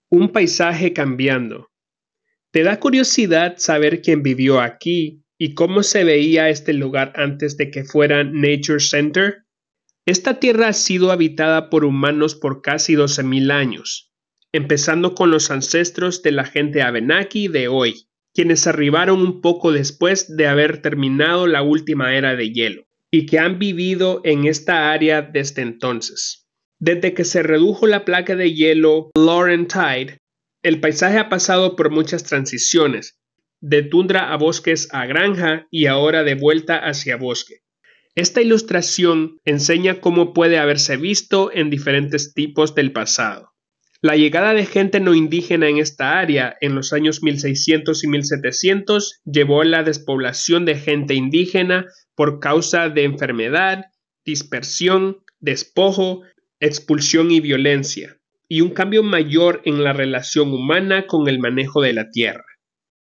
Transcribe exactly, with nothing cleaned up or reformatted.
Un paisaje cambiando. ¿Te da curiosidad saber quién vivió aquí y cómo se veía este lugar antes de que fuera Nature Center? Esta tierra ha sido habitada por humanos por casi doce mil años, empezando con los ancestros de la gente Abenaki de hoy, quienes arribaron un poco después de haber terminado la última era de hielo, y que han vivido en esta área desde entonces. Desde que se redujo la placa de hielo Laurentide, el paisaje ha pasado por muchas transiciones, de tundra a bosques a granja y ahora de vuelta hacia bosque. Esta ilustración enseña cómo puede haberse visto en diferentes tipos del pasado. La llegada de gente no indígena en esta área en los años mil seiscientos y mil setecientos llevó a la despoblación de gente indígena por causa de enfermedad, dispersión, despojo, expulsión y violencia, y un cambio mayor en la relación humana con el manejo de la tierra.